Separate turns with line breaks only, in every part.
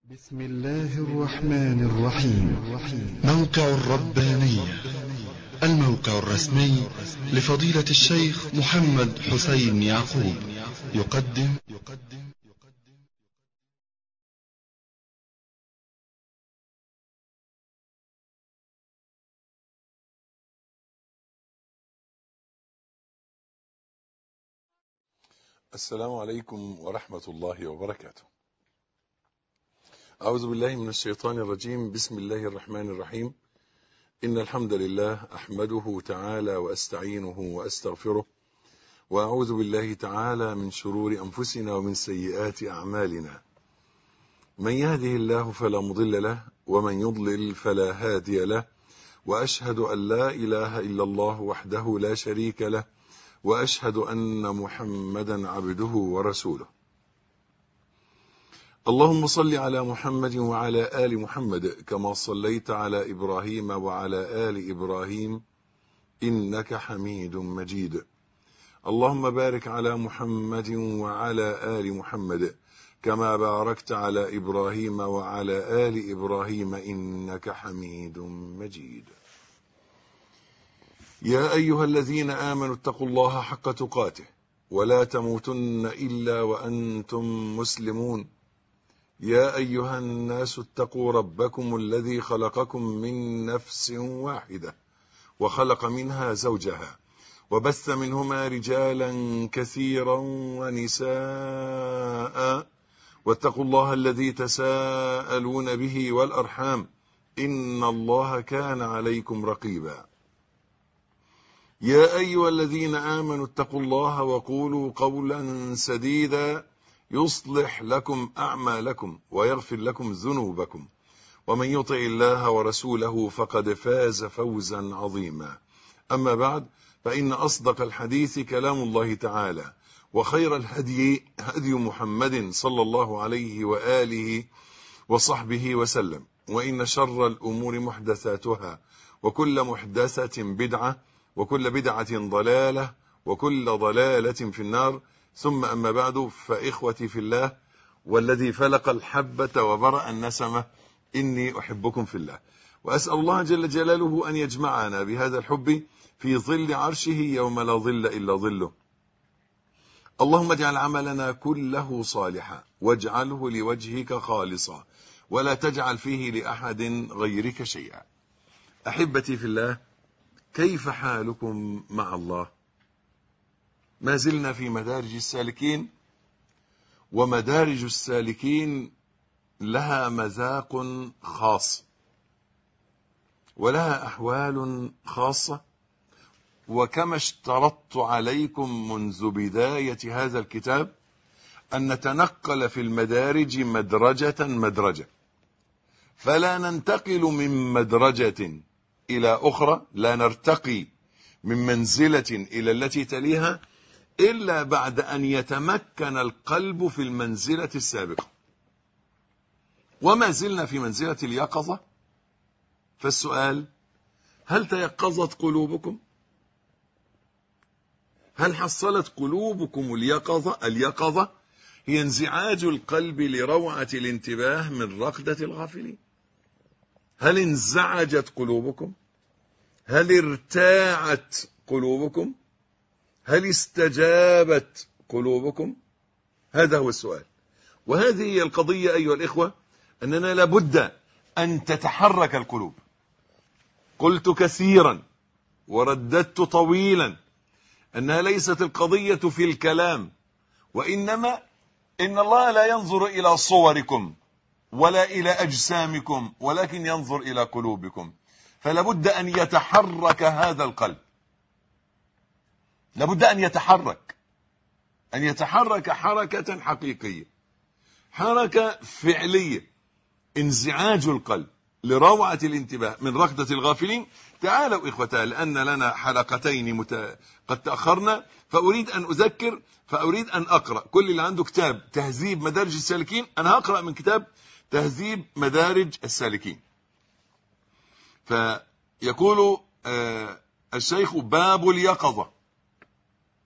بسم الله الرحمن الرحيم. موقع الربانية، الموقع الرسمي لفضيلة الشيخ محمد حسين يعقوب، يقدم
السلام عليكم ورحمة الله وبركاته. أعوذ بالله من الشيطان الرجيم. بسم الله الرحمن الرحيم. إن الحمد لله أحمده تعالى وأستعينه وأستغفره، وأعوذ بالله تعالى من شرور أنفسنا ومن سيئات أعمالنا. من يهده الله فلا مضل له، ومن يضلل فلا هادي له، وأشهد أن لا إله إلا الله وحده لا شريك له، وأشهد أن محمدا عبده ورسوله. اللهم صل على محمد وعلى آل محمد كما صليت على إبراهيم وعلى آل إبراهيم إنك حميد مجيد. اللهم بارك على محمد وعلى آل محمد كما باركت على إبراهيم وعلى آل إبراهيم إنك حميد مجيد. يا أيها الذين آمنوا اتقوا الله حق تقاته ولا تموتن إلا وأنتم مسلمون. يا أيها الناس اتقوا ربكم الذي خلقكم من نفس واحدة وخلق منها زوجها وبث منهما رجالا كثيرا ونساء، واتقوا الله الذي تساءلون به والأرحام إن الله كان عليكم رقيبا. يا أيها الذين آمنوا اتقوا الله وقولوا قولا سديدا يصلح لكم أعمالكم ويغفر لكم ذنوبكم، ومن يطع الله ورسوله فقد فاز فوزا عظيما. أما بعد، فإن أصدق الحديث كلام الله تعالى، وخير الهدي هدي محمد صلى الله عليه وآله وصحبه وسلم، وإن شر الأمور محدثاتها، وكل محدثة بدعة، وكل بدعة ضلالة، وكل ضلالة في النار. ثم أما بعد، فإخوتي في الله والذي فلق الحبة وبرأ النسمة، إني أحبكم في الله، وأسأل الله جل جلاله أن يجمعنا بهذا الحب في ظل عرشه يوم لا ظل إلا ظله. اللهم اجعل عملنا كله صالحا، واجعله لوجهك خالصا، ولا تجعل فيه لأحد غيرك شيئا. أحبتي في الله، كيف حالكم مع الله؟ ما زلنا في مدارج السالكين، ومدارج السالكين لها مذاق خاص ولها أحوال خاصة. وكما اشترطت عليكم منذ بداية هذا الكتاب أن نتنقل في المدارج مدرجة مدرجة، فلا ننتقل من مدرجة إلى أخرى، لا نرتقي من منزلة إلى التي تليها إلا بعد أن يتمكن القلب في المنزلة السابقة. وما زلنا في منزلة اليقظة، فالسؤال: هل تيقظت قلوبكم؟ هل حصلت قلوبكم اليقظة هي انزعاج القلب لروعة الانتباه من رقدة الغافلين. هل انزعجت قلوبكم؟ هل ارتاعت قلوبكم؟ هل استجابت قلوبكم؟ هذا هو السؤال. وهذه هي القضية أيها الإخوة، أننا لابد أن تتحرك القلوب. قلت كثيرا ورددت طويلا أنها ليست القضية في الكلام، وإنما إن الله لا ينظر إلى صوركم ولا إلى أجسامكم، ولكن ينظر إلى قلوبكم. فلابد أن يتحرك هذا القلب، لابد أن يتحرك حركة حقيقية، حركة فعلية. انزعاج القلب لروعة الانتباه من ركضة الغافلين. تعالوا إخوتي، لأن لنا حلقتين قد تأخرنا، فأريد أن أذكر، فأريد أن أقرأ. كل اللي عنده كتاب تهذيب مدارج السالكين، أنا هقرأ من كتاب تهذيب مدارج السالكين. فيقول الشيخ: باب اليقظة.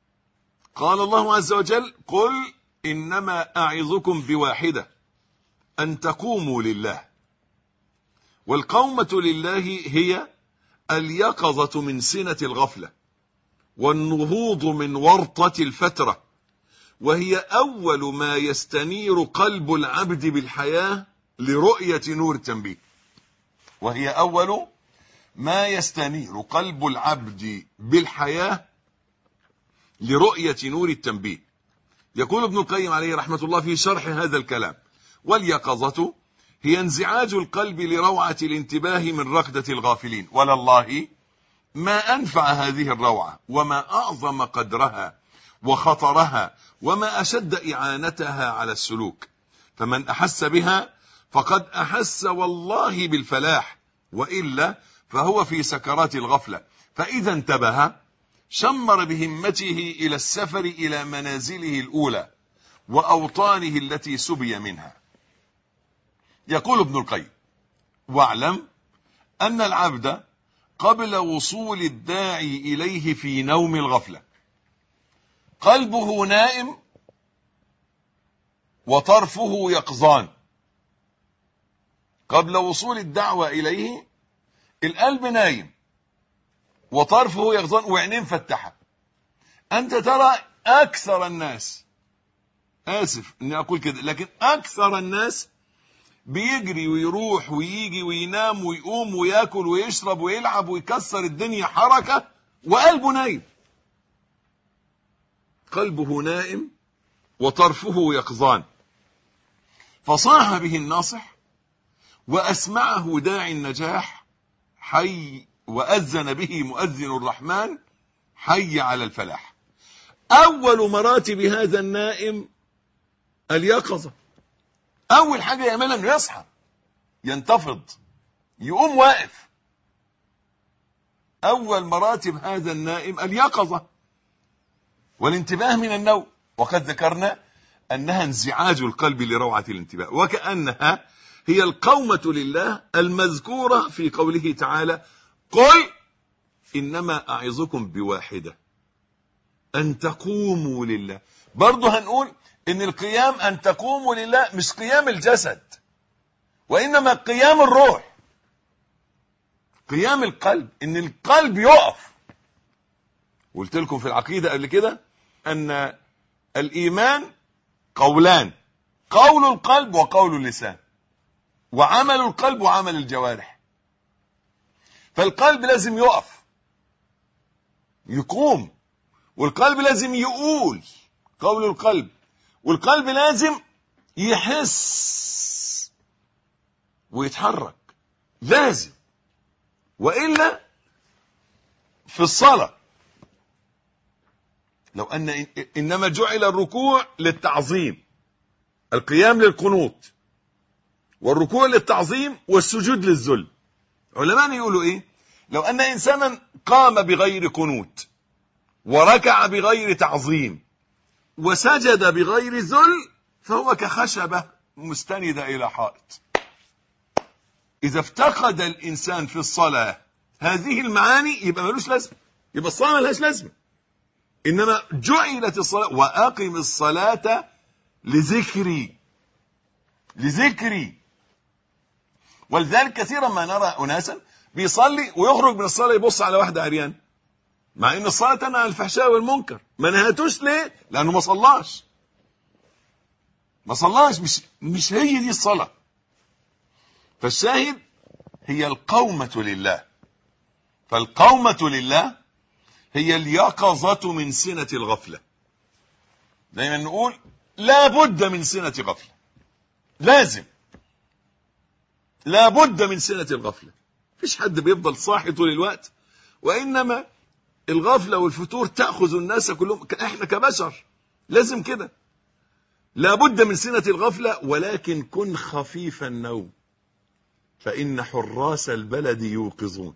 قال الله عز وجل: قل إنما أعظكم بواحدة أن تقوموا لله. والقومة لله هي اليقظة من سنة الغفلة والنهوض من ورطة الفترة، وهي أول ما يستنير قلب العبد بالحياة لرؤية نور التنبيه. وهي أول ما يستنير قلب العبد بالحياة لرؤية نور التنبيه. يقول ابن القيم عليه رحمة الله في شرح هذا الكلام: واليقظة هي انزعاج القلب لروعة الانتباه من ركضة الغافلين. ولله ما أنفع هذه الروعة، وما أعظم قدرها وخطرها، وما أشد إعانتها على السلوك. فمن أحس بها فقد أحس والله بالفلاح، وإلا فهو في سكرات الغفلة. فإذا انتبه شمر بهمته إلى السفر إلى منازله الأولى وأوطانه التي سبي منها. يقول ابن القيم: واعلم أن العبد قبل وصول الداعي إليه في نوم الغفلة قلبه نائم وطرفه يقظان. قبل وصول الدعوة إليه القلب نايم وطرفه يقظان وعينين فتحة. أنت ترى أكثر الناس، آسف أني أقول كده، لكن أكثر الناس بيجري ويروح ويجي وينام ويقوم ويأكل ويشرب ويلعب ويكسر الدنيا حركة وقلبه نايم. قلبه نائم وطرفه يقظان. فصاح به الناصح وأسمعه داعي النجاح حي، وأذن به مؤذن الرحمن حي على الفلاح. أول مراتب هذا النائم اليقظة. أول حاجة يعملها أنه يصحى، ينتفض، يقوم واقف. أول مراتب هذا النائم اليقظة والانتباه من النوم. وقد ذكرنا أنها انزعاج القلب لروعة الانتباه، وكأنها هي القومة لله المذكورة في قوله تعالى: قل إنما أعظكم بواحدة أن تقوموا لله. برضه هنقول إن القيام أن تقوموا لله مش قيام الجسد، وإنما قيام الروح، قيام القلب، إن القلب يقف. قلت لكم في العقيدة قبل كده أن الإيمان قولان: قول القلب وقول اللسان، وعمل القلب وعمل الجوارح. فالقلب لازم يقف، يقوم، والقلب لازم يقول قول القلب، والقلب لازم يحس ويتحرك، لازم. وإلا في الصلاة لو أن إنما جعل الركوع للتعظيم، القيام للقنوت، والركوع للتعظيم، والسجود للذل. علماء يقولوا إيه؟ لو أن إنسانا قام بغير قنوت وركع بغير تعظيم وسجد بغير ذل فهو كخشبة مستندة إلى حائط. إذا افتقد الإنسان في الصلاة هذه المعاني يبقى ملوش لازمة، يبقى الصلاة ملهاش لازمة. إنما جعلت الصلاة: وأقم الصلاة لذكري. ولذلك كثيرا ما نرى أناسا بيصلي ويخرج من الصلاة يبص على واحدة عريان، مع إن الصلاة تنهى عن الفحشاء والمنكر. ما نهتوش ليه؟ لأنه ما صلاش، مش هي دي الصلاة. فالشاهد هي القومة لله. فالقومة لله هي اليقظة من سنة الغفلة. دايما نقول لا بد من سنة غفلة، لازم، لا بد من سنة الغفلة. فيش حد بيفضل صاحي طول الوقت، وإنما الغفلة والفتور تأخذ الناس كلهم. احنا كبشر لازم كده، لا بد من سنة الغفلة. ولكن كن خفيف النوم فإن حراس البلد يوقظون.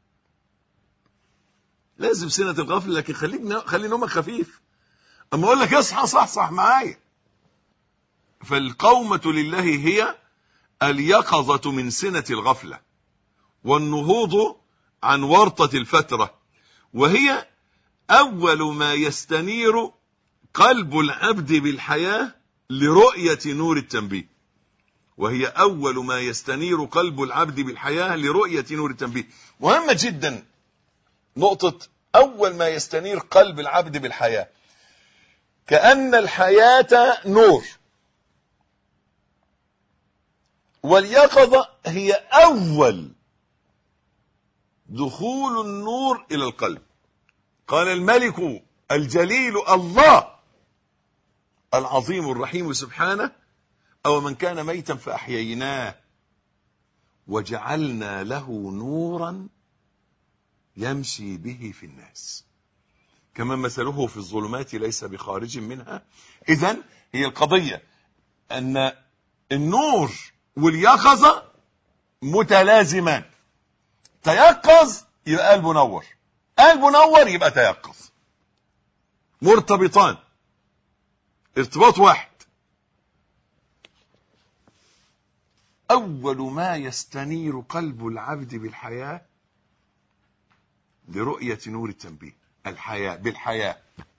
لازم سنة الغفلة، لكن خلي نومك خفيف. أما أقول لك اصحى صح معايا. فالقومة لله هي اليقظة من سنة الغفلة والنهوض عن ورطة الفترة، وهي أول ما يستنير قلب العبد بالحياة لرؤية نور التنبيه. وهي أول ما يستنير قلب العبد بالحياة لرؤية نور التنبيه. مهمة جدا نقطة أول ما يستنير قلب العبد بالحياة، كأن الحياة نور، واليقظة هي أول دخول النور إلى القلب. قال الملك الجليل الله العظيم الرحيم سبحانه: أو من كان ميتا فأحييناه وجعلنا له نورا يمشي به في الناس كما مثله في الظلمات ليس بخارج منها. إذن هي القضية أن النور واليقظة متلازمان. تيقظ يبقى قلبه نور، قلبه نور يبقى تيقظ، مرتبطان ارتباط واحد. أول ما يستنير قلب العبد بالحياة لرؤية نور التنبيه، الحياة بالحياة.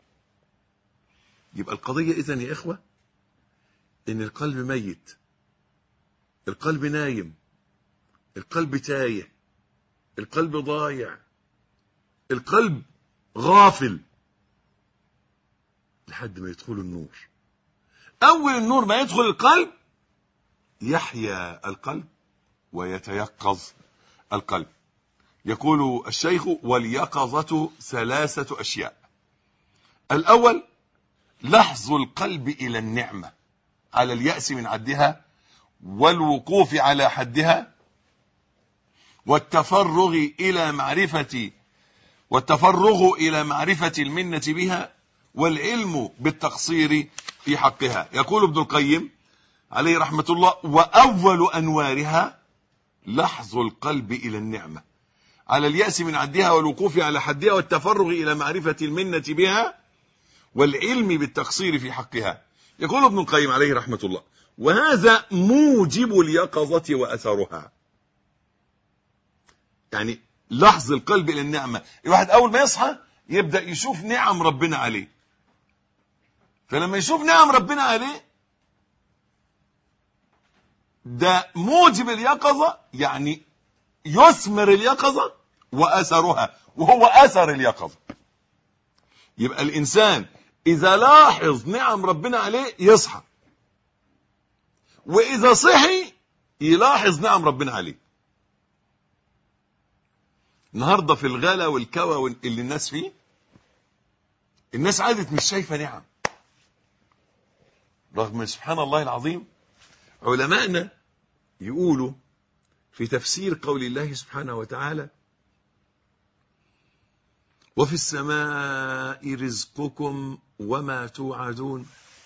يبقى القضية إذن يا إخوة إن القلب ميت، القلب نايم، القلب تايه، القلب ضايع، القلب غافل، لحد ما يدخل النور. أول النور ما يدخل القلب يحيا القلب ويتيقظ القلب. يقول الشيخ: واليقظة 3 أشياء. الأول لحظ القلب إلى النعمة على اليأس من عدها والوقوف على حدها، والتفرغ إلى معرفة المنة بها، والعلم بالتقصير في حقها. يقول ابن القيم عليه رحمة الله: وأول أنوارها لحظ القلب إلى النعمة على اليأس من عدها والوقوف على حدها، والتفرغ إلى معرفة المنة بها، والعلم بالتقصير في حقها. يقول ابن القيم عليه رحمة الله: وهذا موجب اليقظة وأثرها. يعني لحظ القلب إلى النعمة، الواحد أول ما يصحى يبدأ يشوف نعم ربنا عليه، فلما يشوف نعم ربنا عليه ده موجب اليقظة، يعني يثمر اليقظة وأثرها، وهو أثر اليقظة. يبقى الإنسان إذا لاحظ نعم ربنا عليه يصحى، وإذا صحي يلاحظ نعم ربنا عليه. النهاردة في الغلا والكوى اللي الناس فيه، الناس عادت مش شايفة نعم، رغم سبحان الله العظيم علماءنا يقولوا في تفسير قول الله سبحانه وتعالى: وفي السماء رزقكم وما توعدون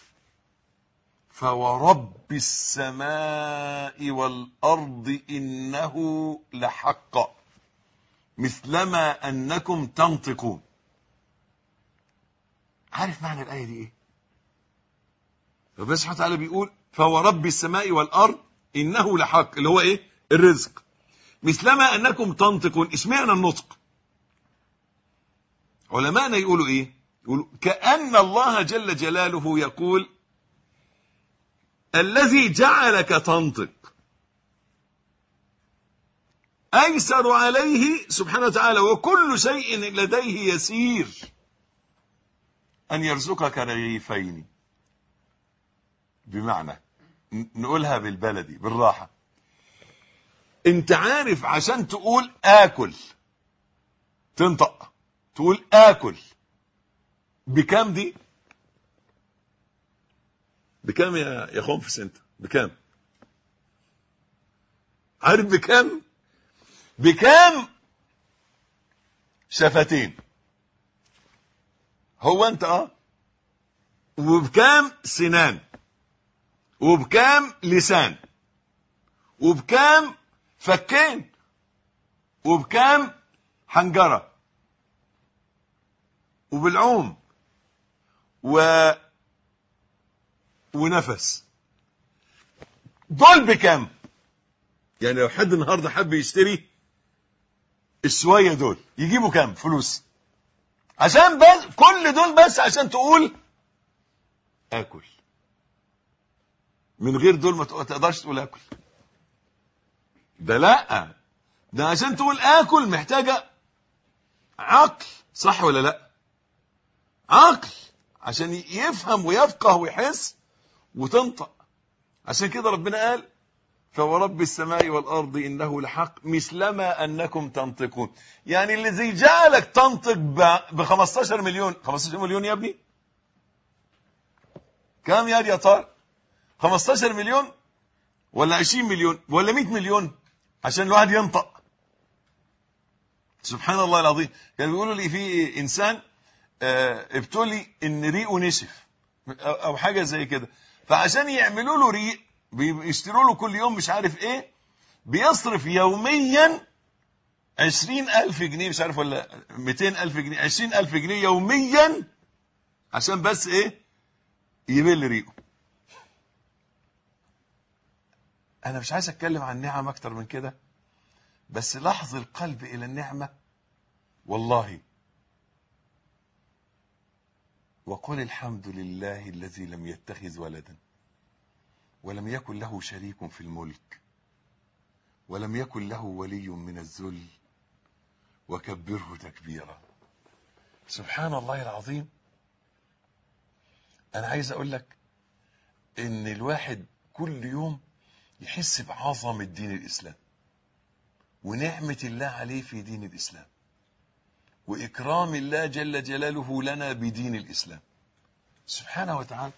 فورب السماء والأرض إنه لحق مثلما أنكم تنطقون. عارف معنى الآية دي إيه؟ ربنا سبحانه وتعالى بيقول: فورب السماء والأرض إنه لحق، اللي هو إيه؟ الرزق. مثلما أنكم تنطقون، اشمعنى النطق؟ علماءنا يقولوا إيه؟ يقولوا كأن الله جل جلاله يقول: الذي جعلك تنطق أيسر عليه سبحانه وتعالى وكل شيء لديه يسير أن يرزقك رغيفين. بمعنى نقولها بالبلدي بالراحة، انت عارف عشان تقول آكل تنطق تقول آكل بكام؟ دي بكام يا خنفس؟ انت بكام؟ عارف بكام؟ بكام شفتين؟ هو انت وبكام سنان، وبكام لسان، وبكام فكين، وبكام حنجرة، وبالعوم ونفس. دول بكام؟ يعني لو حد النهارده حب يشتري الشوية دول يجيبوا كام فلوس؟ عشان بس كل دول بس عشان تقول آكل. من غير دول ما تقدرش تقول اكل. ده لا، ده عشان تقول اكل محتاجة عقل، صح ولا لا؟ عقل عشان يفهم ويفقه ويحس وتنطق. عشان كده ربنا قال فورب السماء والأرض إنه لحق مثلما أنكم تنطقون. يعني الذي جعلك تنطق ب15 مليون، 15 مليون يا ابني، كم يا طار؟ 15 مليون ولا 20 مليون ولا 100 مليون عشان الواحد ينطق؟ سبحان الله العظيم. كانوا بيقولوا لي في إنسان ابتلي إن ريقه نشف أو حاجة زي كده، فعشان يعملوا له ريق بيشتروا له كل يوم مش عارف ايه، بيصرف يوميا 20,000 جنيه مش عارف ولا 200,000 جنيه، 20,000 جنيه يوميا عشان بس ايه؟ يبل ريقه. انا مش عايز اتكلم عن نعم اكتر من كده، بس لحظ القلب الى النعمة والله. وقل الحمد لله الذي لم يتخذ ولدا ولم يكن له شريك في الملك ولم يكن له ولي من الذل وكبره تكبيرا. سبحان الله العظيم. انا عايز اقول لك ان الواحد كل يوم يحس بعظمة دين الاسلام ونعمة الله عليه في دين الاسلام واكرام الله جل جلاله لنا بدين الاسلام سبحانه وتعالى.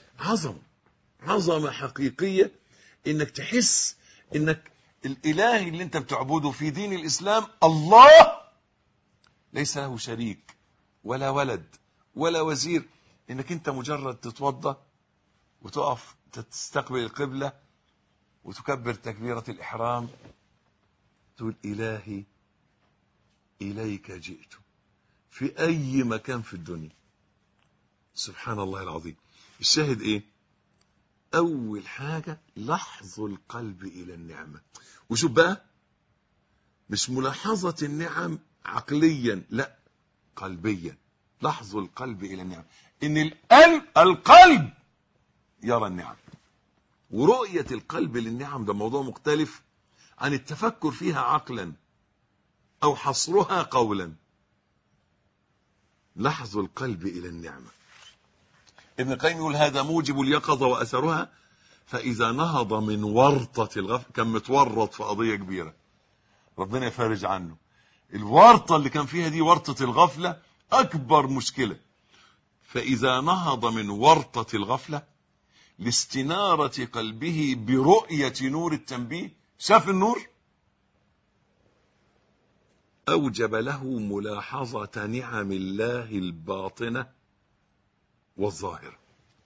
عظمة حقيقية انك تحس انك الاله اللي انت بتعبده في دين الاسلام الله ليس له شريك ولا ولد ولا وزير، انك انت مجرد تتوضا وتقف تستقبل القبلة وتكبر تكبيرة الاحرام تقول الهي اليك جئت في اي مكان في الدنيا. سبحان الله العظيم. الشاهد ايه؟ اول حاجة لحظ القلب الى النعمة. وشوف بقى، مش ملاحظة النعم عقليا، لا قلبيا. لحظ القلب الى النعم، ان القلب يرى النعم. ورؤية القلب للنعم ده موضوع مختلف عن التفكر فيها عقلا او حصرها قولا. لحظ القلب الى النعمة. ابن القيم يقول هذا موجب اليقظة واثرها، فاذا نهض من ورطة الغفلة، كان متورط في قضية كبيرة ربنا يفرج عنه، الورطة اللي كان فيها دي ورطة الغفلة اكبر مشكلة. فاذا نهض من ورطة الغفلة لاستنارة قلبه برؤية نور التنبيه، شاف النور، اوجب له ملاحظة نعم الله الباطنة والظاهرة.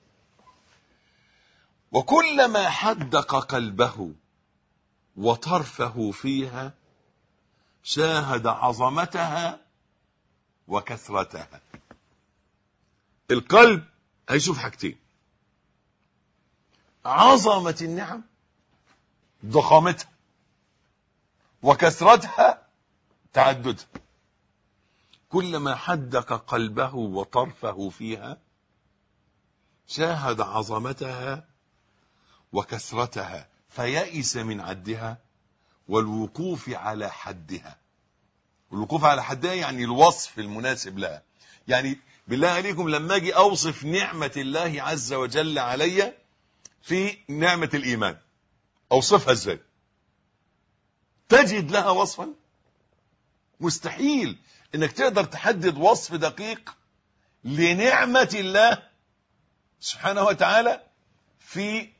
وكلما حدق قلبه وطرفه فيها شاهد عظمتها وكثرتها. القلب هيشوف حاجتين: عظمة النعم ضخامتها، وكثرتها تعددها. كلما حدق قلبه وطرفه فيها شاهد عظمتها وكثرتها فيئس من عدها والوقوف على حدها. الوقوف على حدها يعني الوصف المناسب لها. يعني بالله عليكم لما اجي اوصف نعمة الله عز وجل علي في نعمة الايمان اوصفها ازاي؟ تجد لها وصفا؟ مستحيل انك تقدر تحدد وصف دقيق لنعمة الله سبحانه وتعالى في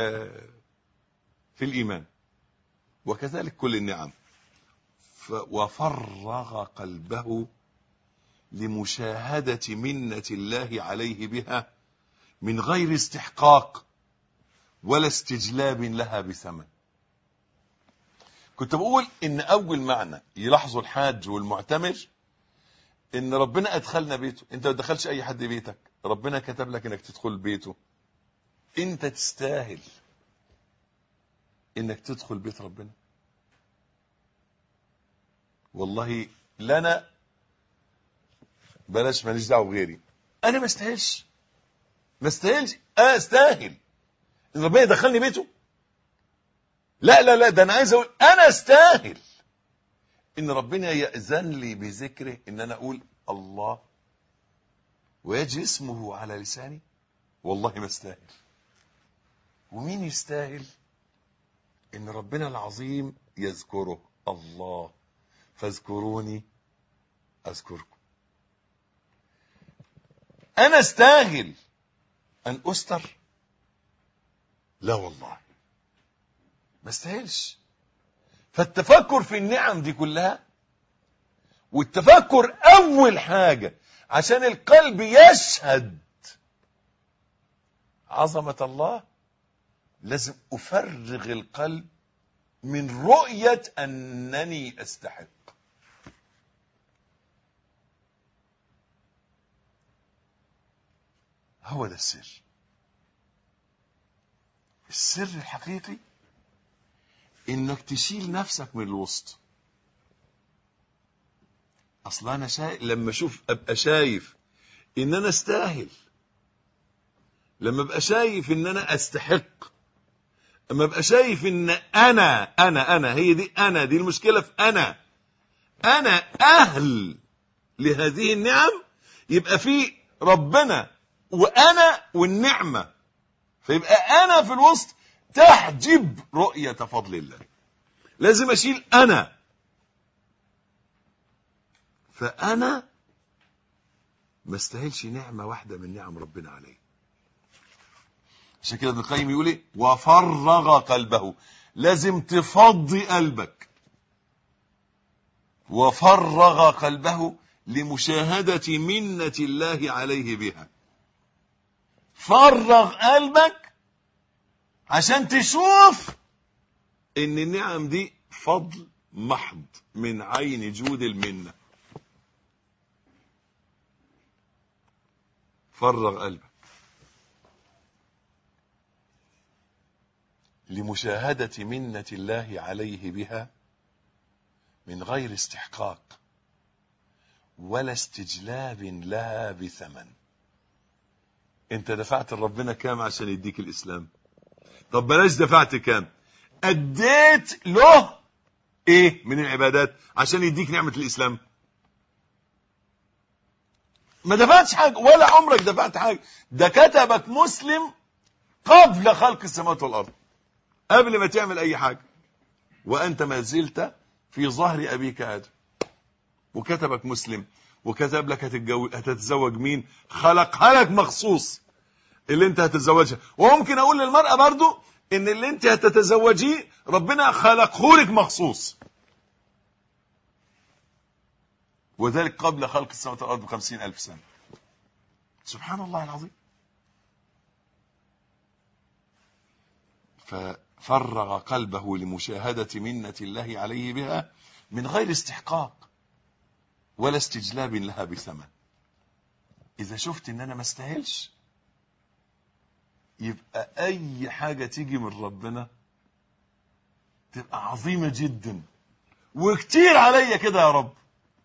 الايمان. وكذلك كل النعم. وفرغ قلبه لمشاهدة منة الله عليه بها من غير استحقاق ولا استجلاب لها بثمن. كنت بقول ان اول معنى يلاحظه الحاج والمعتمر ان ربنا ادخلنا بيته. انت ما تدخلش اي حد بيتك، ربنا كتب لك انك تدخل بيته. انت تستاهل انك تدخل بيت ربنا. والله لنا بلاش، ماليش دعوه بغيري، انا ما استاهلش. استاهل ان ربنا يدخلني بيته؟ لا لا لا، ده انا عايز اقول انا استاهل ان ربنا يأذن لي بذكره، ان انا اقول الله ويجي اسمه على لساني. والله ما استاهل. ومين يستاهل؟ ان ربنا العظيم يذكره، الله فاذكروني اذكركم. انا استاهل ان استر؟ لا والله ما استاهلش. فالتفكر في النعم دي كلها، والتفكر اول حاجة عشان القلب يشهد عظمة الله، لازم افرغ القلب من رؤية انني استحق. هو ده السر. السر الحقيقي انك تشيل نفسك من الوسط. اصل انا لما اشوف ابقى شايف ان انا استاهل، لما ابقى شايف ان انا استحق، لما ابقى شايف ان انا هي دي، انا دي المشكلة في انا اهل لهذه النعم، يبقى في ربنا وانا والنعمة، فيبقى انا في الوسط تحجب رؤية فضل الله. لازم اشيل انا، فانا ما استاهلش نعمة واحدة من نعم ربنا علي. عشان كده ابن القيم يقول ايه؟ وفرغ قلبه. لازم تفضي قلبك. وفرغ قلبه لمشاهدة منة الله عليه بها. فرغ قلبك عشان تشوف ان النعم دي فضل محض من عين جود المنة. فرغ قلبك لمشاهدة منة الله عليه بها من غير استحقاق ولا استجلاب لها بثمن. انت دفعت لربنا كام عشان يديك الاسلام؟ طب بلاش دفعت كام، اديت له ايه من العبادات عشان يديك نعمة الاسلام؟ ما دفعتش حاجة، ولا عمرك دفعت حاجة. ده كتبك مسلم قبل خلق السماوات والارض، قبل ما تعمل اي حاجة، وانت ما زلت في ظهر ابيك ادم، وكتبك مسلم، وكتب لك هتتزوج مين، خلقها لك مخصوص اللي انت هتتزوجها. وممكن اقول للمرأة برضو ان اللي انت هتتزوجيه ربنا خلقه لك مخصوص، وذلك قبل خلق السماوات والارض ب50,000 سنة. سبحان الله العظيم. ففرغ قلبه لمشاهدة منة الله عليه بها من غير استحقاق ولا استجلاب لها بثمن. اذا شفت ان انا ما استاهلش، يبقى اي حاجة تيجي من ربنا تبقى عظيمة جدا وكتير عليا كده يا رب.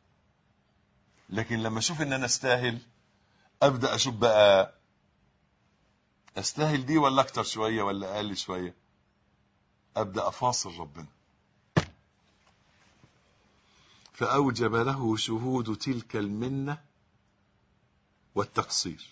لكن لما اشوف ان انا استاهل، ابدأ اشوف بقى استاهل دي ولا اكتر شوية ولا اقل شوية، ابدأ افاصل ربنا. فاوجب له شهود تلك المنة والتقصير،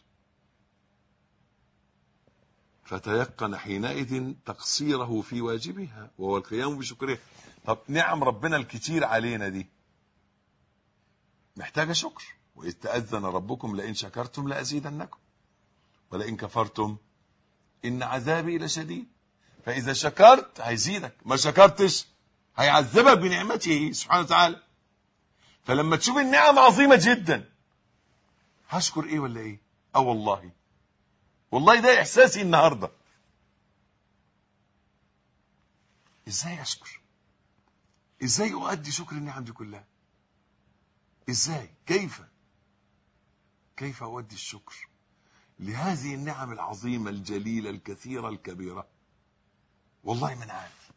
فتيقن حينئذ تقصيره في واجبها وهو القيام بشكرها. طب نعم ربنا الكتير علينا دي محتاجة شكر. وإذ تأذن ربكم لئن شكرتم لأزيدنكم ولئن كفرتم إن عذابي لشديد. فإذا شكرت هيزيدك، ما شكرتش هيعذبك بنعمته سبحانه وتعالى. فلما تشوف النعم عظيمة جدا، هشكر ايه ولا ايه؟ والله ده احساسي النهاردة. ازاي اشكر؟ ازاي اؤدي شكر النعم دي كلها؟ ازاي؟ كيف اؤدي الشكر لهذه النعم العظيمة الجليلة الكثيرة الكبيرة؟ والله من عارف.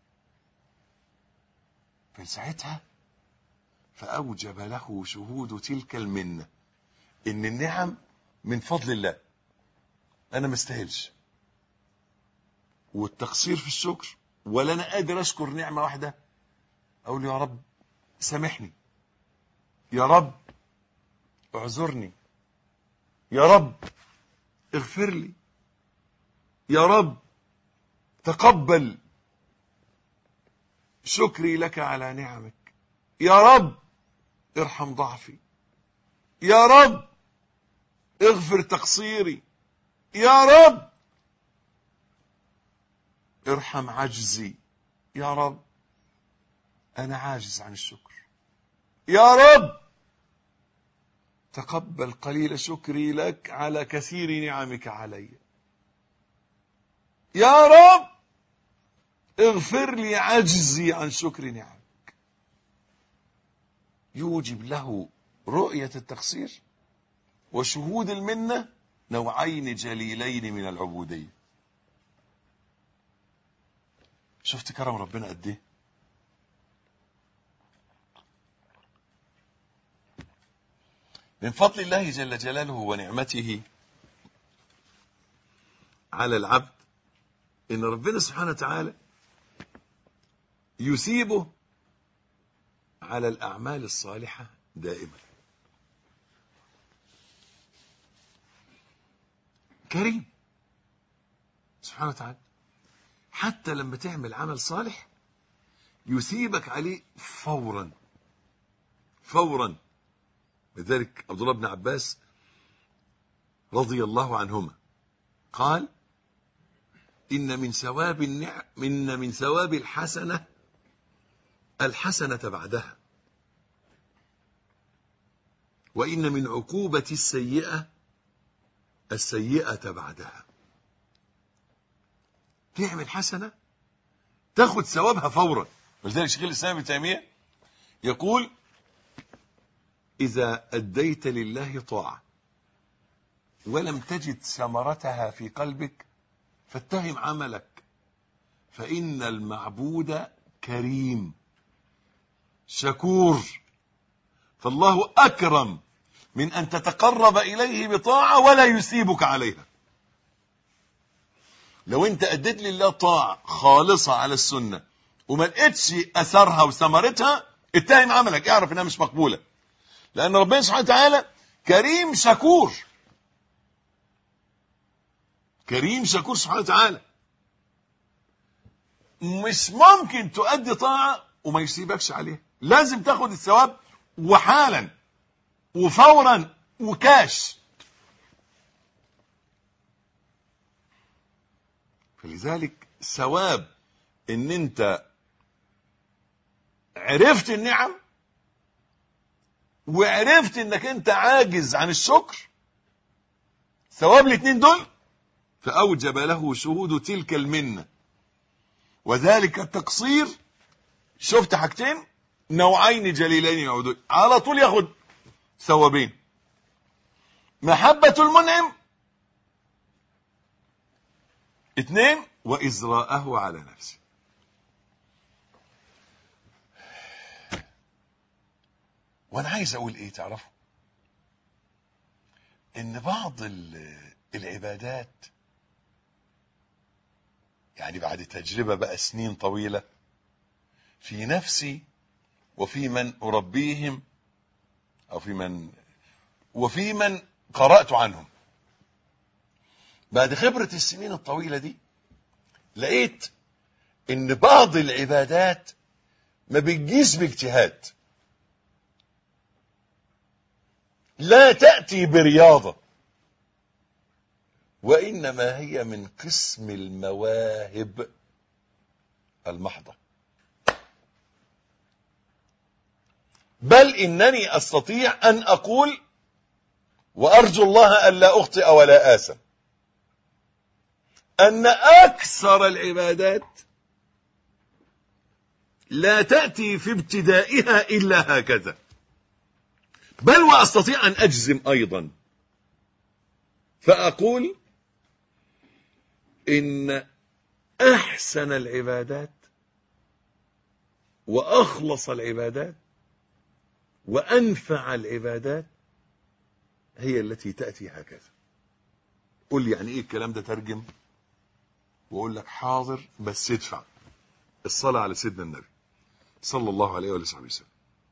فساعتها فأوجب له شهود تلك المنة، إن النعم من فضل الله، أنا ما استاهلش، والتقصير في الشكر، ولا أنا قادر أشكر نعمة واحدة، أقول يا رب سامحني، يا رب اعذرني، يا رب اغفر لي، يا رب تقبل شكري لك على نعمك، يا رب ارحم ضعفي، يا رب اغفر تقصيري، يا رب ارحم عجزي، يا رب أنا عاجز عن الشكر، يا رب تقبل قليل شكري لك على كثير نعمك علي، يا رب اغفر لي عجزي عن شكر نعمك. يوجب له رؤية التقصير وشهود المنة نوعين جليلين من العبودية. شفت كرم ربنا قد ايه؟ من فضل الله جل جلاله ونعمته على العبد ان ربنا سبحانه وتعالى يثيبه على الأعمال الصالحة دائما. كريم سبحانه وتعالى، حتى لما تعمل عمل صالح يثيبك عليه فورا فورا. لذلك عبد الله بن عباس رضي الله عنهما قال: إن من ثواب الحسنة الحسنة بعدها، وإن من عقوبة السيئة السيئة بعدها. تعمل حسنة تاخد ثوابها فورا. ولذلك شيخ الإسلام ابن تيمية يقول: إذا أديت لله طاعة ولم تجد ثمرتها في قلبك فاتهم عملك، فإن المعبود كريم شكور، فالله أكرم من أن تتقرب إليه بطاعة ولا يثيبك عليها. لو أنت أديت لله طاعة خالصة على السنة وما لقيتش أثرها وثمرتها، اتهم عملك، اعرف إنها مش مقبولة، لأن ربنا سبحانه وتعالى كريم شكور. كريم شكور سبحانه وتعالى. مش ممكن تؤدي طاعة وما يسيبكش عليها، لازم تاخد الثواب وحالا وفورا وكاش. فلذلك ثواب ان انت عرفت النعم وعرفت انك انت عاجز عن الشكر، ثواب الاثنين دول، فأوجب له شهود تلك المنة وذلك التقصير. شفت حاجتين نوعين جليلين يعودون، على طول ياخد ثوابين: محبة المنعم، 2 وإزراءه على نفسه. وانا عايز اقول ايه؟ تعرفوا ان بعض العبادات، يعني بعد تجربة بقى سنين طويلة في نفسي وفي من أربيهم أو وفي من قرأت عنهم، بعد خبرة السنين الطويلة دي لقيت إن بعض العبادات ما بتجيش باجتهاد، لا تأتي برياضة، وإنما هي من قسم المواهب المحضة. بل إنني أستطيع أن أقول، وأرجو الله ألا أخطئ ولا آثم، أن أكثر العبادات لا تأتي في ابتدائها إلا هكذا. بل وأستطيع أن أجزم أيضا فأقول إن أحسن العبادات وأخلص العبادات وأنفع العبادات هي التي تأتي هكذا. قل لي يعني إيه الكلام ده؟ ترجم. واقول لك حاضر بس ادفع. الصلاة على سيدنا النبي صلى الله عليه وآله وسلم.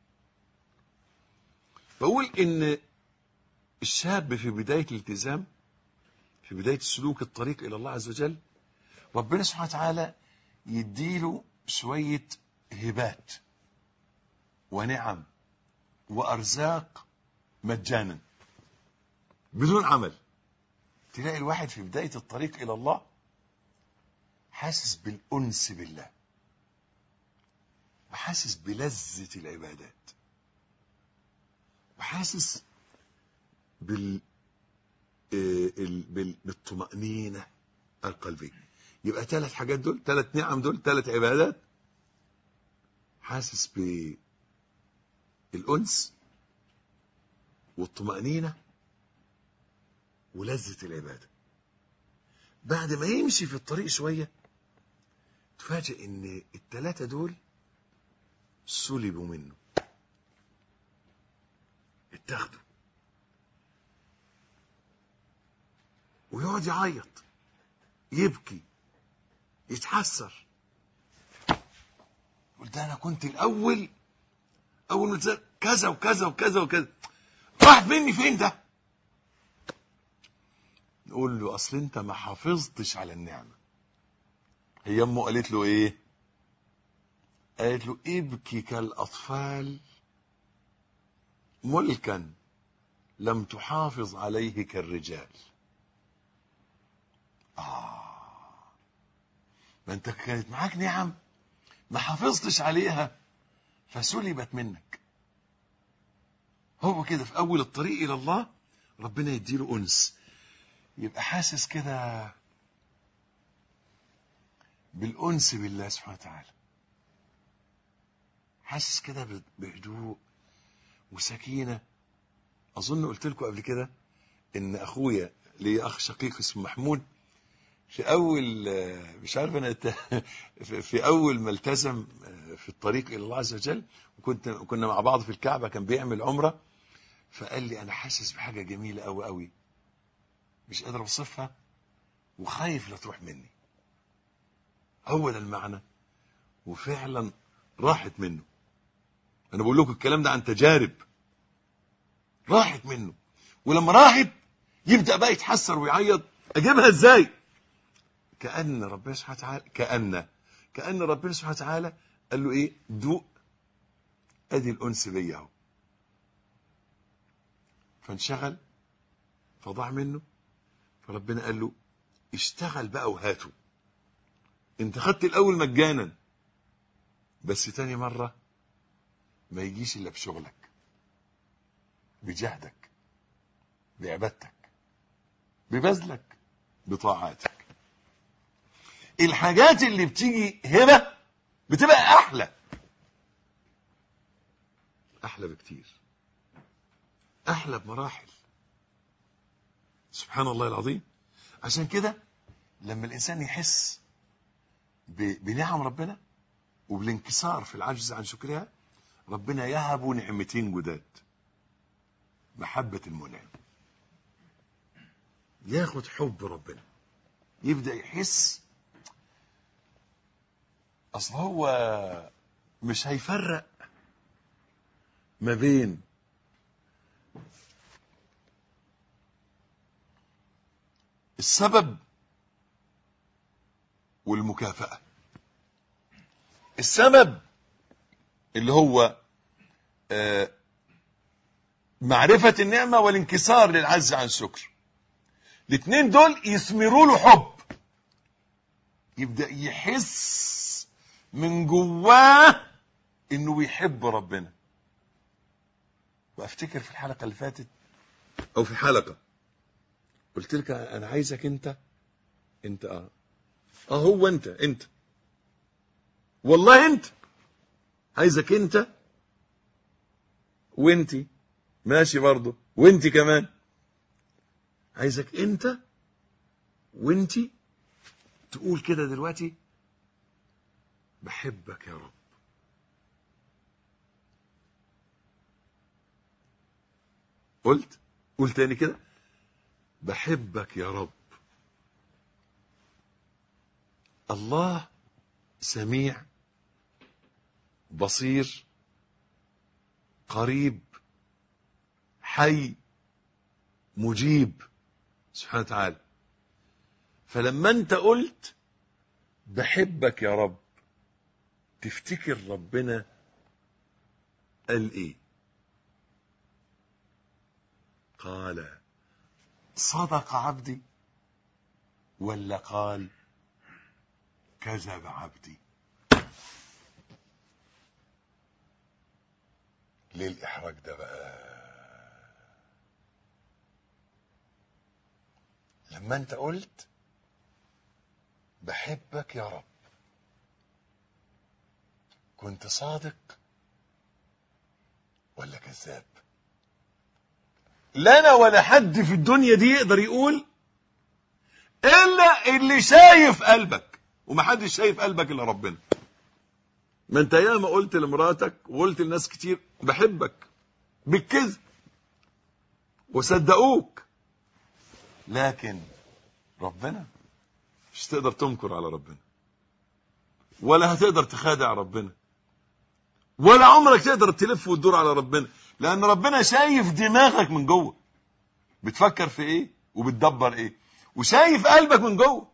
بقول ان الشاب في بداية الالتزام، في بداية السلوك الطريق الى الله عز وجل، ربنا سبحانه وتعالى يديله شوية هبات ونعم وارزاق مجانا بدون عمل. تلاقي الواحد في بداية الطريق الى الله حاسس بالأنس بالله، وحاسس بلذة العبادات، وحاسس بالطمأنينة القلبية. يبقى 3 حاجات دول، 3 نعم دول، 3 عبادات. حاسس بالأنس والطمأنينة ولذة العبادة. بعد ما يمشي في الطريق شوية تفاجئ ان ال3 دول سلبوا منه، اتاخدوا، ويقعد يعيط، يبكي، يتحسر، يقول ده انا كنت الاول اول ما كذا وكذا وكذا وكذا، راحت مني فين ده؟ نقول له اصل انت ما حافظتش على النعمه. هي امه قالت له ايه؟ قالت له ابكي كالاطفال ملكا لم تحافظ عليه كالرجال. ما انت كانت معاك نعم ما حافظتش عليها فسلبت منك. هو كده في اول الطريق الى الله ربنا يديله انس، يبقى حاسس كده بالانس بالله سبحانه وتعالى، حاسس كده بهدوء وسكينه. اظن قلت لكم قبل كده ان اخويا لي اخ شقيق اسمه محمود، في اول مش عارف انا في اول ما التزم في الطريق الى الله عز وجل، كنا مع بعض في الكعبه، كان بيعمل عمره، فقال لي انا حاسس بحاجه جميله قوي قوي مش قادر اوصفها وخايف لا تروح مني. هو ده المعنى، وفعلا راحت منه. انا بقول لكم الكلام ده عن تجارب، راحت منه. ولما راحت يبدا بقى يتحسر ويعيط، اجيبها ازاي؟ كأن ربنا سبحانه وتعالى كأن ربنا سبحانه وتعالى قال له ايه؟ دوق ادي الانس بيا اهو. فانشغل فضاع منه، فربنا قال له اشتغل بقى وهاته. انت خدت الاول مجانا، بس تاني مرة ما يجيش الا بشغلك، بجهدك، بعبادتك، ببذلك، بطاعاتك. الحاجات اللي بتيجي هبة بتبقى احلى بكتير، احلى بمراحل. سبحان الله العظيم. عشان كده لما الانسان يحس بنعم ربنا وبالانكسار في العجز عن شكرها، ربنا يهب 2 نعمتين جداد: محبة المنعم، ياخد حب ربنا، يبدأ يحس. اصل هو مش هيفرق ما بين السبب والمكافأة. السبب اللي هو معرفة النعمة والانكسار للعجز عن الشكر، 2 دول يثمروا له حب، يبدأ يحس من جواه انه بيحب ربنا. وافتكر في الحلقة اللي فاتت او في حلقة قلت لك انا عايزك انت هو انت والله انت عايزك انت وانتي ماشي برضو، وانتي كمان عايزك انت وانتي تقول كده دلوقتي: بحبك يا رب. قول تاني كده: بحبك يا رب. الله سميع بصير قريب حي مجيب سبحانه وتعالى. فلما انت قلت بحبك يا رب، تفتكر ربنا قال ايه؟ قال صدق عبدي، ولا قال كذب عبدي؟ ليه الإحراج ده بقى؟ لما انت قلت بحبك يا رب، كنت صادق ولا كذاب؟ لا انا ولا حد في الدنيا دي يقدر يقول الا اللي شايف قلبك، ومحدش شايف قلبك الا ربنا. ما انت ياما قلت لمراتك وقلت لناس كتير بحبك بالكذب وصدقوك، لكن ربنا مش تقدر تنكر على ربنا، ولا هتقدر تخادع ربنا، ولا عمرك تقدر تلف وتدور على ربنا، لان ربنا شايف دماغك من جوه بتفكر في ايه وبتدبر ايه، وشايف قلبك من جوه.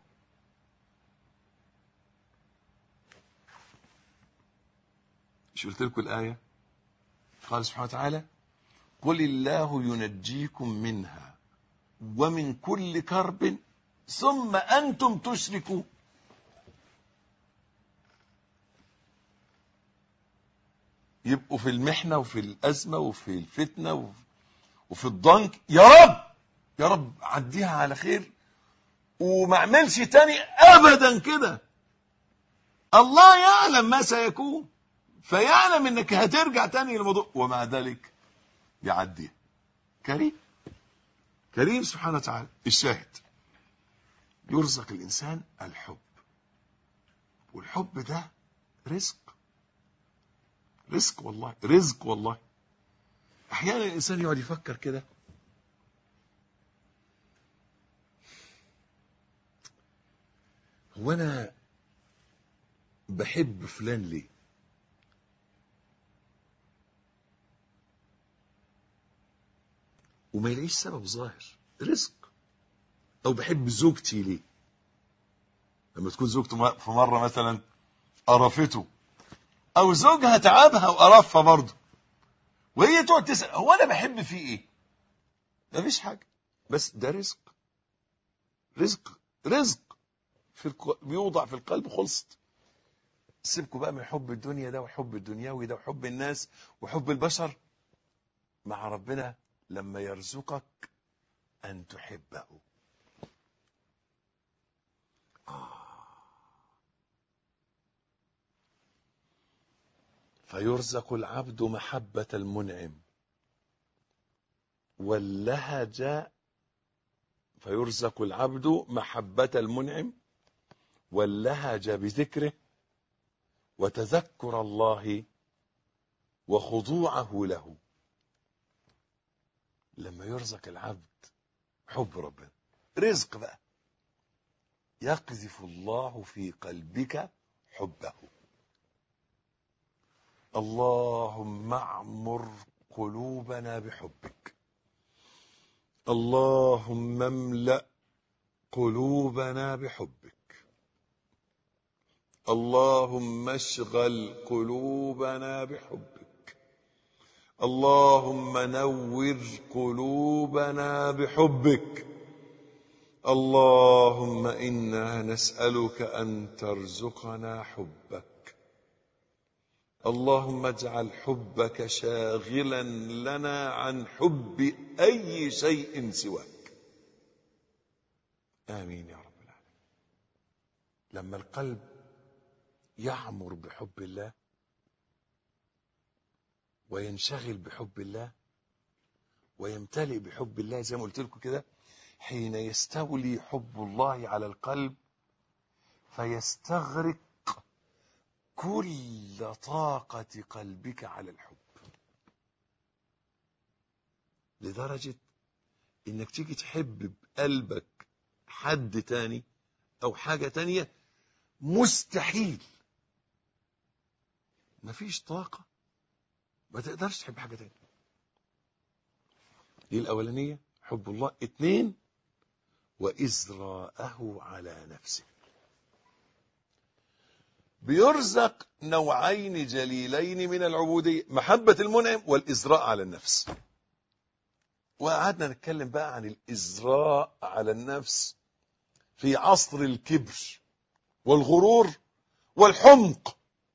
مش قلت لكم الآية؟ قال سبحانه وتعالى قل الله ينجيكم منها ومن كل كرب ثم أنتم تشركون. يبقوا في المحنة وفي الأزمة وفي الفتنة وفي الضنك، يا رب يا رب عديها على خير وما اعملش تاني أبدا كده. الله يعلم ما سيكون، فيعلم انك هترجع تاني للموضوع، ومع ذلك يعديها. كريم كريم سبحانه وتعالى. الشاهد يرزق الإنسان الحب، والحب ده رزق، رزق والله، رزق والله. أحيانا الإنسان يقعد يفكر كده، هو أنا بحب فلان ليه؟ وما يلاقيش سبب ظاهر، رزق. أو بحب زوجتي ليه؟ لما تكون زوجته في مرة مثلا قرفته، أو زوجها تعبها وقرفها برضه، وهي تقعد تسأل هو أنا بحب فيه إيه؟ مفيش حاجة، بس ده رزق، رزق رزق بيوضع في القلب، خلصت. سيبكوا بقى من حب الدنيا ده وحب الدنيوي ده وحب الناس وحب البشر. مع ربنا لما يرزقك أن تحبه. فيرزق العبد محبة المنعم واللهج، فيرزق العبد محبة المنعم واللهج بذكره وتذكر الله وخضوعه له. لما يرزق العبد حب ربنا، رزق بقى، يقذف الله في قلبك حبه. اللهم اعمر قلوبنا بحبك، اللهم املأ قلوبنا بحبك، اللهم اشغل قلوبنا بحبك، اللهم نور قلوبنا بحبك. اللهم إنا نسألك أن ترزقنا حبك، اللهم اجعل حبك شاغلا لنا عن حب أي شيء سواك. آمين يا رب العالمين. لما القلب يعمر بحب الله وينشغل بحب الله ويمتلئ بحب الله، زي ما قلت لكم كده، حين يستولي حب الله على القلب فيستغرق كل طاقة قلبك على الحب، لدرجة انك تيجي تحب بقلبك حد تاني او حاجة تانية مستحيل، مفيش طاقة، ما تقدرش تحب حاجة تانية. دي الأولانية حب الله. 2 وإزراءه على نفسه. بيرزق نوعين جليلين من العبودية، محبة المنعم والإزراء على النفس. وقعدنا نتكلم بقى عن الإزراء على النفس في عصر الكبر والغرور والحمق.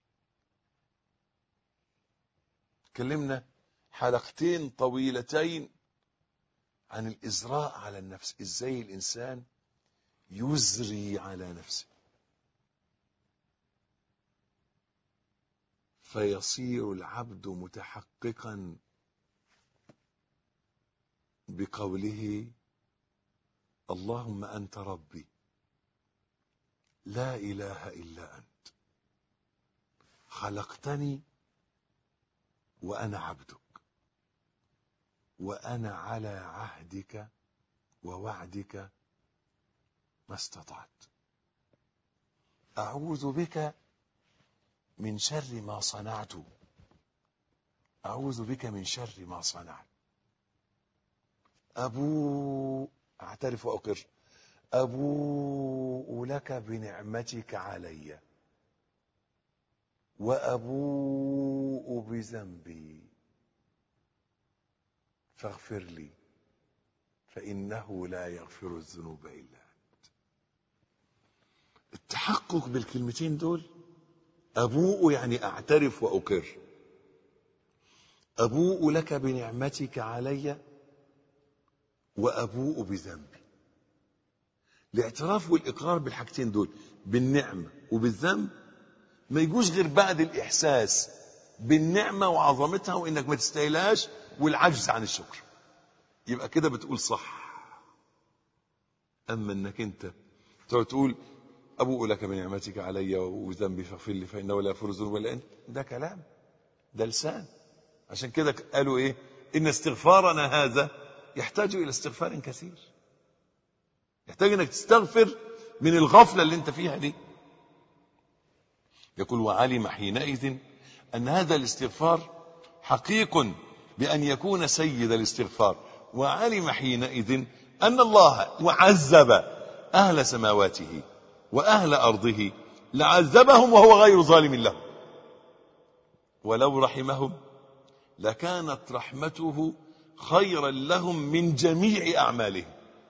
تكلمنا حلقتين طويلتين عن الإزراء على النفس، إزاي الإنسان يزري على نفسه فيصير العبد متحققا بقوله اللهم أنت ربي لا إله إلا أنت خلقتني وأنا عبدك وأنا على عهدك ووعدك ما استطعت، أعوذ بك من شر ما صنعت، أعوذ بك من شر ما صنعت، أعترف وأقر، أبوء لك بنعمتك علي وأبوء بذنبي فاغفر لي فإنه لا يغفر الذنوب إلا أنت. التحقق بالكلمتين دول، أبوء يعني أعترف وأقر، أبوء لك بنعمتك علي وأبوء بذنبي. الاعتراف والإقرار بالحاجتين دول، بالنعمة وبالذنب، ما يجوش غير بعد الإحساس بالنعمة وعظمتها وإنك ما تستاهلهاش والعجز عن الشكر. يبقى كده بتقول صح. أما إنك أنت تقول أبوء لك بنعمتك علي وذنبي فاغفر لي فإنه لا يغفر الذنوب إلا أنت، ده كلام، ده لسان. عشان كده قالوا إيه؟ إن استغفارنا هذا يحتاج إلى استغفار كثير، يحتاج إنك تستغفر من الغفلة اللي أنت فيها دي. يقول وعلم حينئذ أن هذا الاستغفار حقيق بأن يكون سيد الاستغفار، وعلم حينئذ أن الله وعذب أهل سماواته وأهل أرضه لعذبهم وهو غير ظالم لهم، ولو رحمهم لكانت رحمته خيرا لهم من جميع أعمالهم.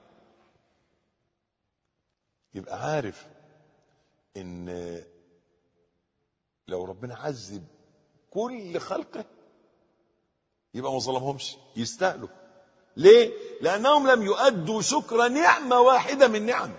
يبقى عارف إن لو ربنا عذب كل خلقه يبقى ما ظلمهمش، يستاهلوا. ليه؟ لأنهم لم يؤدوا شكر نعمة واحدة من نعمه.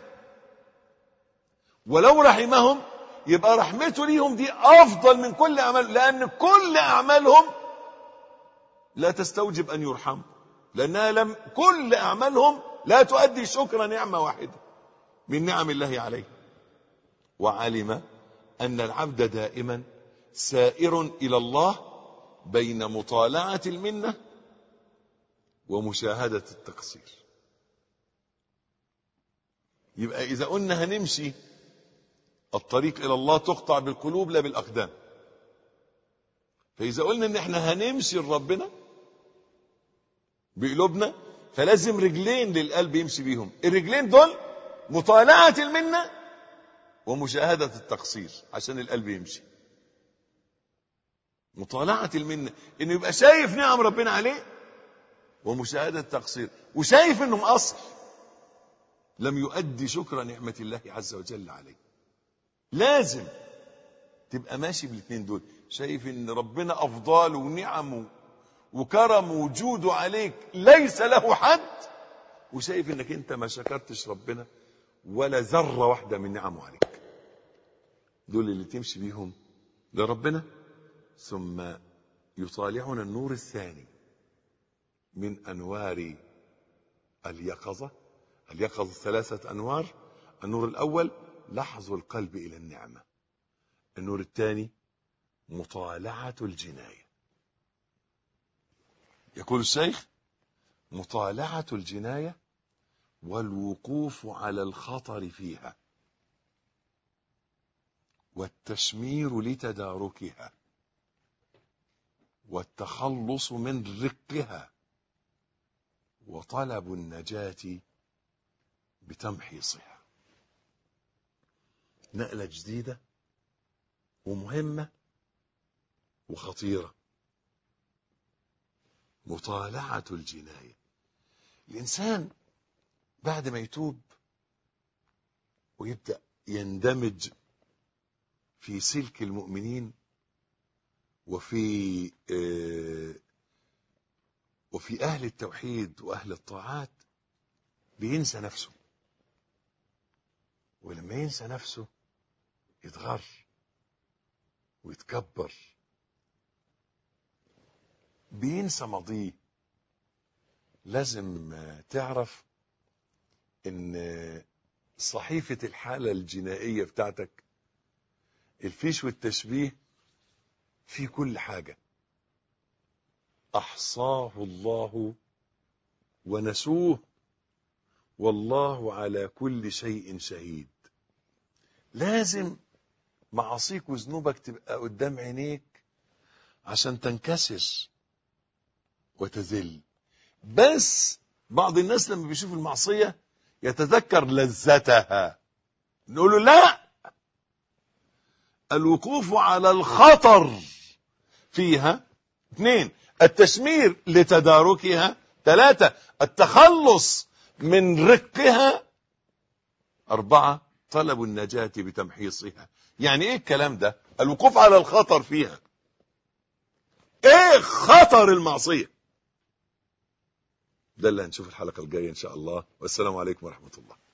ولو رحمهم يبقى رحمته ليهم دي أفضل من كل أعمال، لأن كل أعمالهم لا تستوجب أن يرحموا، لأنها كل أعمالهم لا تؤدي شكر نعمة واحدة من نعم الله عليه. وعلم أن العبد دائما سائر إلى الله بين مطالعة المنة ومشاهدة التقصير. يبقى إذا قلنا هنمشي الطريق إلى الله تقطع بالقلوب لا بالأقدام، فإذا قلنا إن احنا هنمشي لربنا بقلوبنا فلازم رجلين للقلب يمشي بيهم. الرجلين دول مطالعة المنة ومشاهدة التقصير عشان القلب يمشي. مطالعة المنة إنه يبقى شايف نعم ربنا عليه، ومشاهدة التقصير وشايف إنه مقصر لم يؤدي شكر نعمة الله عز وجل عليه. لازم تبقى ماشي بالاثنين دول، شايف إن ربنا أفضال ونعم وكرم وجوده عليك ليس له حد، وشايف إنك أنت ما شكرتش ربنا ولا ذرة واحدة من نعمه عليك. دول اللي تمشي بيهم لربنا. ثم يطالعنا النور الثاني من أنوار اليقظة. اليقظة 3 أنوار. النور الأول لحظ القلب إلى النعمة، النور الثاني مطالعة الجناية. يقول الشيخ مطالعة الجناية والوقوف على الخطر فيها. والتشمير لتداركها، والتخلص من رقها، وطلب النجاة بتمحيصها. نقلة جديدة ومهمة وخطيرة. مطالعة الجناية. الإنسان بعد ما يتوب ويبدأ يندمج في سلك المؤمنين وفي أهل التوحيد وأهل الطاعات، بينسى نفسه. ولما ينسى نفسه يتغر ويتكبر، بينسى ماضيه. لازم تعرف ان صحيفة الحالة الجنائية بتاعتك، الفيش والتشبيه، في كل حاجة أحصاه الله ونسوه والله على كل شيء شهيد. لازم معاصيك وذنوبك تبقى قدام عينيك عشان تنكسر وتذل. بس بعض الناس لما بيشوف المعصية يتذكر لذتها، نقول له لا، الوقوف على الخطر فيها. 2 التشمير لتداركها. 3 التخلص من رقها. 4 طلب النجاة بتمحيصها. يعني ايه الكلام ده؟ الوقوف على الخطر فيها. ايه خطر المعصية؟ ده اللي هنشوف الحلقة الجاية ان شاء الله. والسلام عليكم ورحمة الله.